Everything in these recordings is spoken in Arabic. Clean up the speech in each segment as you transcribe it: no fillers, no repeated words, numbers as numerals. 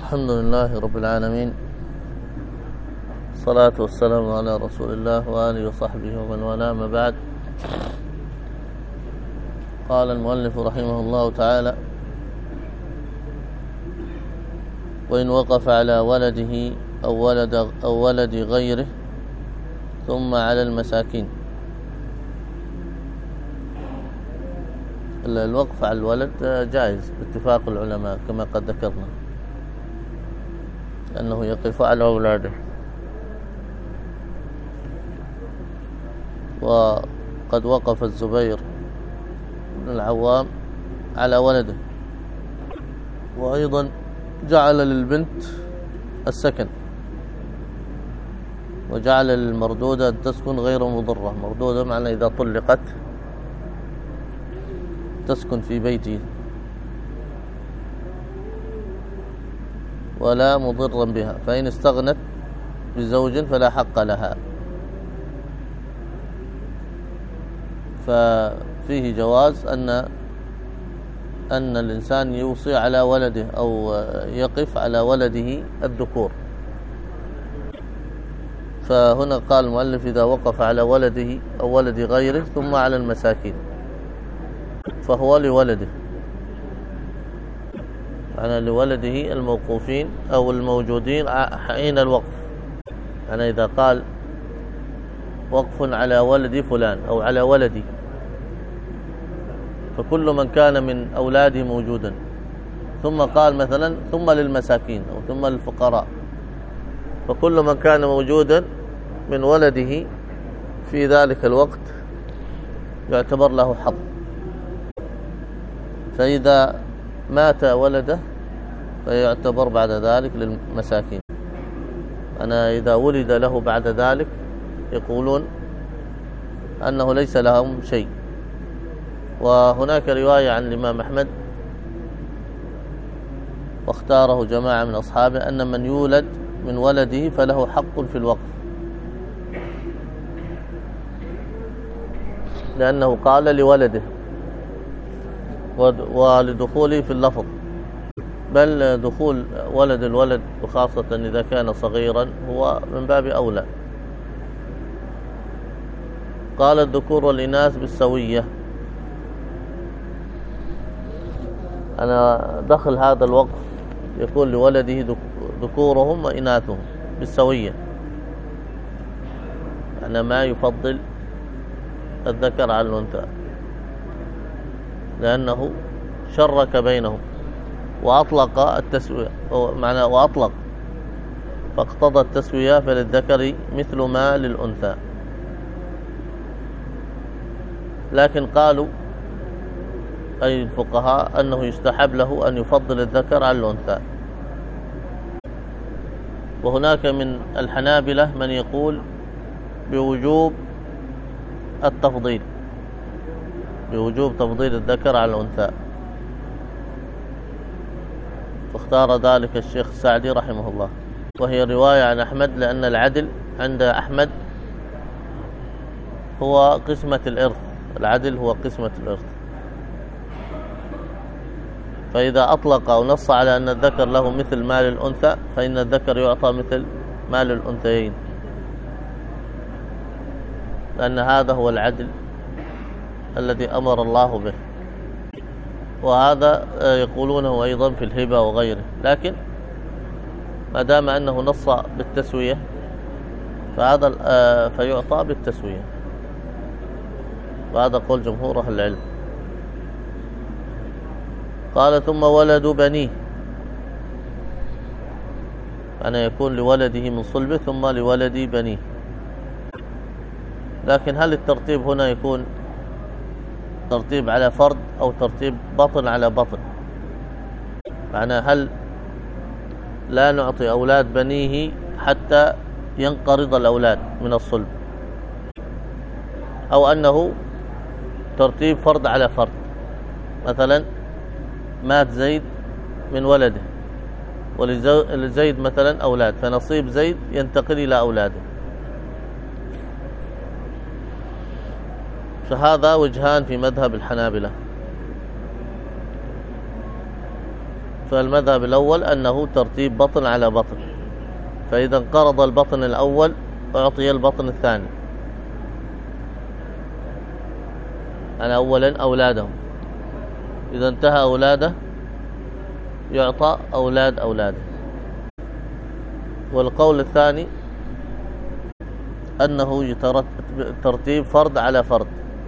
الحمد لله رب العالمين، الصلاة والسلام على رسول الله وآله وصحبه ومن والاه، ما بعد. قال المؤلف رحمه الله تعالى: وإن وقف على ولده أو ولد غيره ثم على المساكين. الوقف على الولد جائز باتفاق العلماء كما قد ذكرنا، أنه يقف على أولاده. وقد وقف الزبير بن العوام على ولده، وأيضا جعل للبنت السكن، وجعل للمردودة أن تسكن غير مضرة. مردودة معنى إذا طلقت تسكن في بيته ولا مضرا بها، فإن استغنت بزوج فلا حق لها. ففيه جواز أن الإنسان يوصي على ولده أو يقف على ولده الذكور. فهنا قال المؤلف: إذا وقف على ولده أو ولد غيره ثم على المساكين، فهو لولده، يعني لولده الموقوفين أو الموجودين حين الوقف. يعني إذا قال وقف على ولد فلان أو على ولدي، فكل من كان من أولاده موجودا، ثم قال مثلا ثم للمساكين أو ثم للفقراء، فكل من كان موجودا من ولده في ذلك الوقت يعتبر له حظ. فإذا مات ولده فيعتبر بعد ذلك للمساكين. أنا إذا ولد له بعد ذلك يقولون أنه ليس لهم شيء. وهناك رواية عن الإمام أحمد واختاره جماعة من أصحابه أن من يولد من ولده فله حق في الوقف، لأنه قال لولده ولدخوله في اللفظ، بل دخول ولد الولد وخاصة إذا كان صغيرا هو من باب أولى. قال: الذكور والإناث بالسوية. أنا دخل هذا الوقف يكون لولده ذكورهم وإناثهم بالسوية، يعني ما يفضل الذكر على الأنثى، لأنه شرك بينهم وأطلق التسوية، وأطلق فاقتضى التسوية، فللذكر مثل ما للأنثى. لكن قالوا أي الفقهاء أنه يستحب له أن يفضل الذكر على الأنثى. وهناك من الحنابلة من يقول بوجوب التفضيل، بوجوب تفضيل الذكر على الأنثى، فاختار ذلك الشيخ السعدي رحمه الله. وهي رواية عن أحمد، لأن العدل عند أحمد هو قسمة الإرث، العدل هو قسمة الإرث. فإذا أطلق أو نص على أن الذكر له مثل ما للأنثى، فإن الذكر يعطى مثل ما للأنثيين، لأن هذا هو العدل الذي أمر الله به. وهذا يقولونه أيضا في الهبة وغيره، لكن ما دام أنه نص بالتسوية فهذا فيعطى بالتسوية، وهذا قول جمهور أهل العلم. قال: ثم ولد بنيه، يعني يكون لولده من صلبه ثم لولد بنيه. لكن هل الترتيب هنا يكون ترتيب على فرد أو ترتيب بطن على بطن؟ معنى هل لا نعطي أولاد بنيه حتى ينقرض الأولاد من الصلب، أو أنه ترتيب فرد على فرد؟ مثلا مات زيد من ولده ولزيد مثلا أولاد، فنصيب زيد ينتقل إلى أولاده. فهذا وجهان في مذهب الحنابلة. فالمذهب الأول أنه ترتيب بطن على بطن، فإذا انقرض البطن الأول أعطي البطن الثاني. أنا أولا أولادهم، إذا انتهى أولاده يعطى أولاد أولاده. والقول الثاني أنه ترتيب فرد على فرد،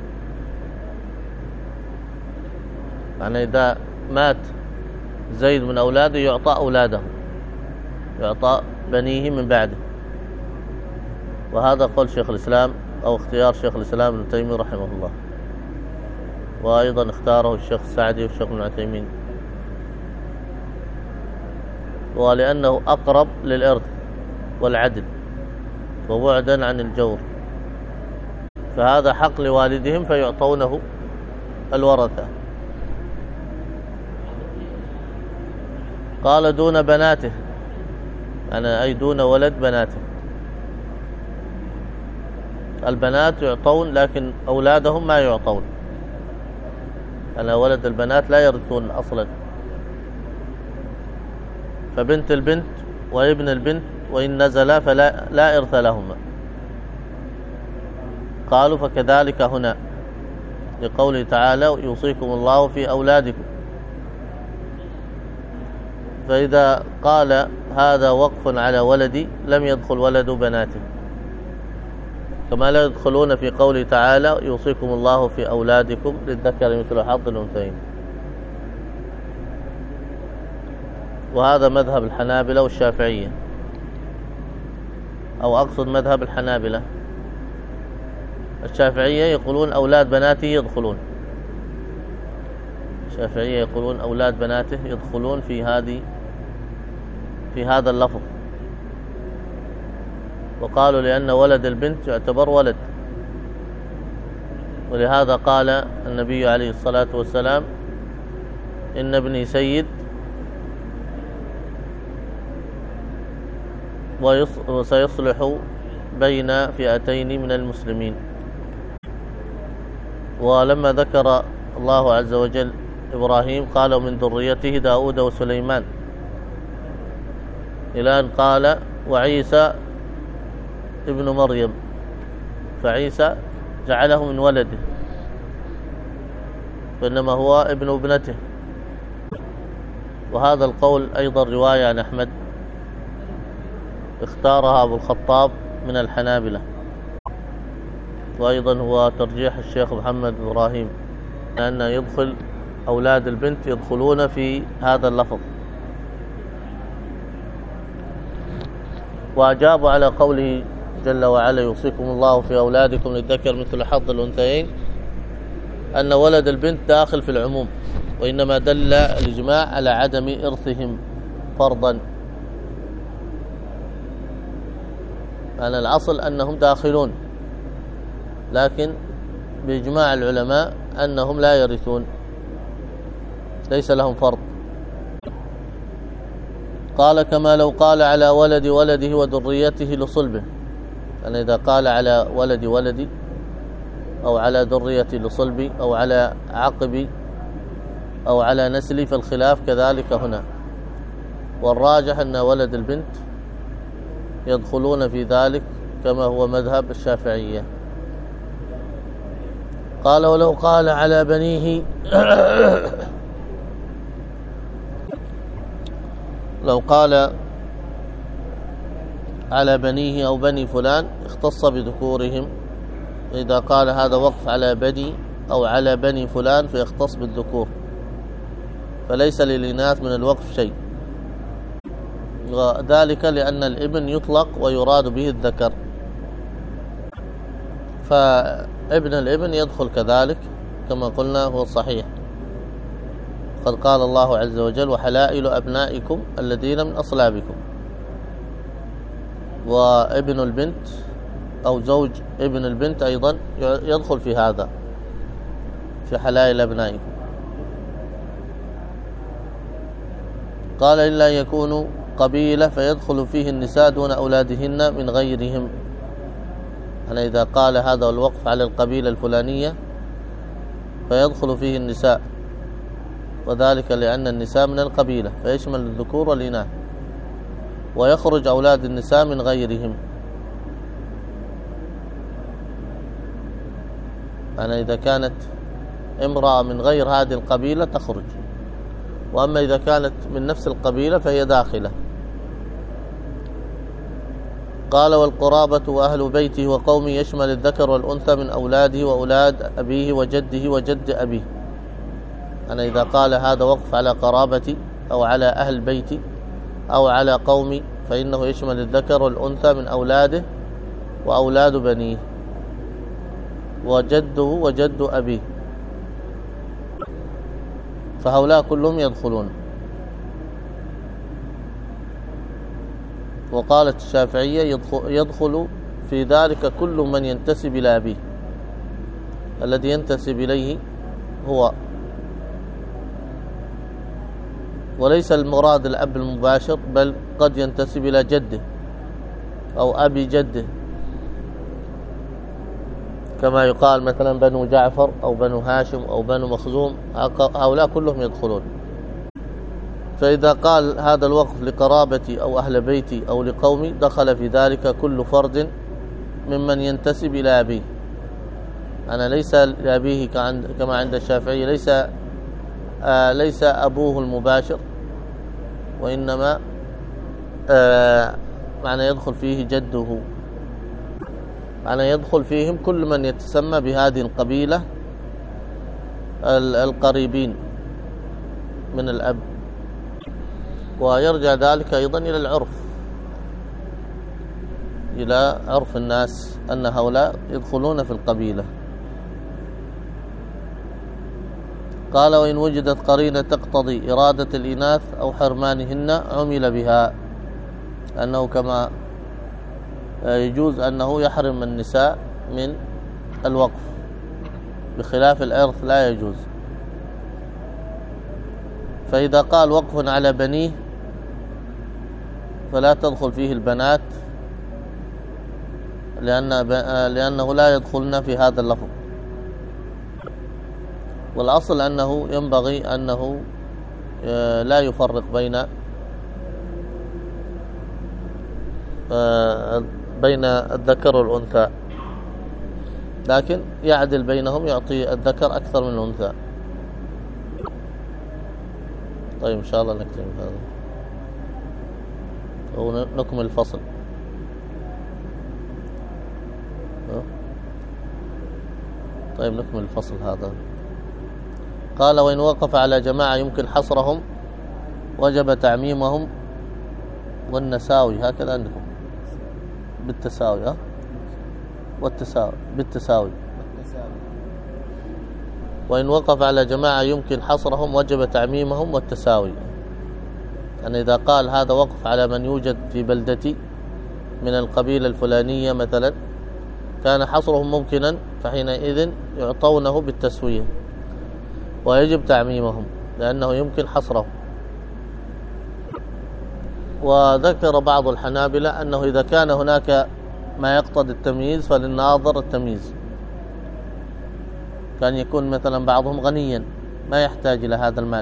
يعني إذا مات زيد من أولاده يعطى أولاده، يعطى بنيه من بعده. وهذا قول شيخ الإسلام أو اختيار شيخ الإسلام ابن تيمية رحمه الله، وأيضا اختاره الشيخ السعدي والشيخ ابن عثيمين، ولأنه أقرب للإرث والعدل وبعدا عن الجور، فهذا حق لوالدهم فيعطونه الورثة. قال دون بناته، يعني أي دون ولد بناته. البنات يعطون لكن أولادهم ما يعطون، أنا ولد البنات لا يرثون أصلا، فبنت البنت وابن البنت وإن نزلا فلا إرث لهما. قالوا فكذلك هنا لقوله تعالى يوصيكم الله في أولادكم، فإذا قال هذا وقف على ولدي لم يدخل ولد بناته، كما لا يدخلون في قوله تعالى يوصيكم الله في أولادكم للذكر مثل حظ الأنثيين. وهذا مذهب الحنابلة والشافعية، أو أقصد مذهب الحنابلة. الشافعية يقولون أولاد بناته يدخلون، الشافعية يقولون أولاد بناته يدخلون في هذا اللفظ، وقالوا لأن ولد البنت يعتبر ولد، ولهذا قال النبي عليه الصلاة والسلام إن ابني سيد وسيصلح بين فئتين من المسلمين. ولما ذكر الله عز وجل إبراهيم قال من ذريته داود وسليمان، إلى أن قال وعيسى ابن مريم، فعيسى جعله من ولده فإنما هو ابن ابنته. وهذا القول أيضا رواية عن أحمد اختارها أبو الخطاب من الحنابلة، وأيضا هو ترجيح الشيخ محمد إبراهيم أن يدخل أولاد البنت يدخلون في هذا اللفظ. وأجابوا على قوله جل وعلا يوصيكم الله في أولادكم للذكر مثل حظ الأنثيين أن ولد البنت داخل في العموم، وإنما دل الإجماع على عدم إرثهم فرضا، يعني الأصل أنهم داخلون، لكن بإجماع العلماء أنهم لا يرثون، ليس لهم فرض. قال كما لو قال على ولد ولده وذريته لصلبه، يعني إذا قال على ولد ولدي أو على ذريتي لصلبي أو على عقبي أو على نسلي فالخلاف كذلك هنا، والراجح أن ولد البنت يدخلون في ذلك كما هو مذهب الشافعية. قال ولو قال على بنيه لو قال على بنيه أو بني فلان اختص بذكورهم، إذا قال هذا وقف على بني أو على بني فلان فيختص بالذكور، فليس للإناث من الوقف شيء، وذلك لأن الابن يطلق ويراد به الذكر، فابن الابن يدخل كذلك كما قلنا هو صحيح. قد قال الله عز وجل وحلائل أبنائكم الذين من أصلابكم، وابن البنت أو زوج ابن البنت أيضا يدخل في هذا، في حلائل أبنائكم. قال إلا يكونوا قبيلة فيدخل فيه النساء دون أولادهن من غيرهم، يعني إذا قال هذا الوقف على القبيلة الفلانية فيدخل فيه النساء وذلك لأن النساء من القبيلة فيشمل الذكور والإناث، ويخرج أولاد النساء من غيرهم. يعني إذا كانت امرأة من غير هذه القبيلة تخرج، وأما إذا كانت من نفس القبيلة فهي داخلة. قال والقرابة وأهل بيته وقومه يشمل الذكر والأنثى من أولاده وأولاد أبيه وجده وجد أبيه. أنا إذا قال هذا وقف على قرابتي أو على أهل بيتي أو على قومي فإنه يشمل الذكر والأنثى من أولاده وأولاد بنيه وجده وجد أبيه، فهؤلاء كلهم يدخلون. وقالت الشافعية يدخل في ذلك كل من ينتسب إلى أبيه، الذي ينتسب إليه هو، وليس المراد الأب المباشر، بل قد ينتسب إلى جده أو أبي جده، كما يقال مثلا بنو جعفر أو بنو هاشم أو بنو مخزوم، هؤلاء كلهم يدخلون. فإذا قال هذا الوقف لقرابتي أو أهل بيتي أو لقومي دخل في ذلك كل فرد ممن ينتسب إلى أبيه. أنا ليس لأبيه كما عند الشافعي، ليس أبوه المباشر، وإنما معنى يدخل فيه جده، معنى يدخل فيهم كل من يتسمى بهذه القبيلة القريبين من الأب. ويرجع ذلك أيضا إلى العرف، إلى عرف الناس أن هؤلاء يدخلون في القبيلة. قال وإن وجدت قرينة تقتضي إرادة الإناث أو حرمانهن عمل بها، أنه كما يجوز أنه يحرم النساء من الوقف، بخلاف الإرث لا يجوز. فإذا قال وقف على بنيه فلا تدخل فيه البنات، لأنه لا يدخلن في هذا اللفظ. والأصل أنه ينبغي أنه لا يفرق بين الذكر والأنثى، لكن يعدل بينهم، يعطي الذكر أكثر من الأنثى. طيب إن شاء الله نكتب هذا ونكمل الفصل. طيب نكمل الفصل هذا. قال وإن وقف على جماعة يمكن حصرهم وجب تعميمهم والنساوي، هكذا عندكم بالتساوي، والتساوي بالتساوي. وإن وقف على جماعة يمكن حصرهم وجب تعميمهم والتساوي. يعني إذا قال هذا وقف على من يوجد في بلدتي من القبيلة الفلانية مثلا كان حصرهم ممكنا، فحينئذ يعطونه بالتسوية ويجب تعميمهم لأنه يمكن حصرهم. وذكر بعض الحنابلة أنه إذا كان هناك ما يقتضي التمييز فللناظر التمييز، كان يكون مثلا بعضهم غنيا ما يحتاج إلى هذا المال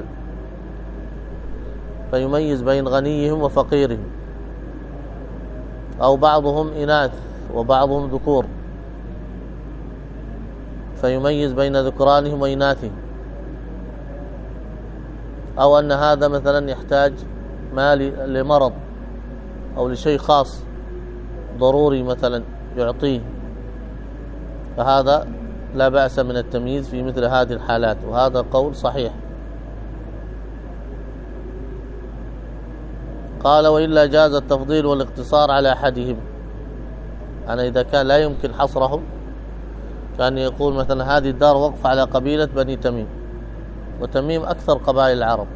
فيميز بين غنيهم وفقيرهم، أو بعضهم إناث وبعضهم ذكور فيميز بين ذكرانهم وإناثهم، أو أن هذا مثلا يحتاج مال لمرض أو لشيء خاص ضروري مثلا يعطيه، فهذا لا بأس من التمييز في مثل هذه الحالات، وهذا قول صحيح. قال وإلا جاز التفضيل والاقتصار على أحدهم. يعني إذا كان لا يمكن حصرهم كان يقول مثلا هذه الدار وقف على قبيلة بني تميم، وتميم أكثر قبائل العرب،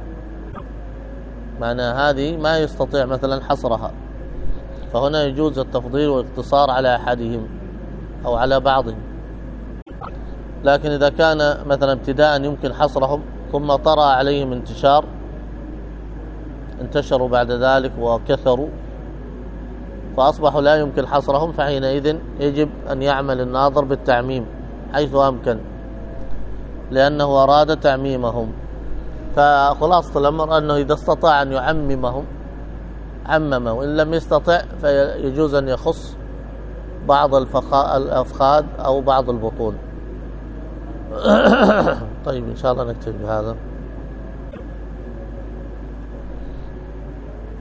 معنى هذه ما يستطيع مثلا حصرها، فهنا يجوز التفضيل والاقتصار على أحدهم أو على بعضهم. لكن إذا كان مثلا ابتداء يمكن حصرهم ثم طرأ عليهم انتشروا بعد ذلك وكثروا فأصبحوا لا يمكن حصرهم، فحينئذ يجب أن يعمل الناظر بالتعميم حيث أمكن، لأنه أراد تعميمهم. فخلاصة الأمر أنه إذا استطاع أن يعممهم عممه، وإن لم يستطع فيجوز أن يخص بعض الأفخاذ أو بعض البطون. طيب إن شاء الله نكتفي بهذا.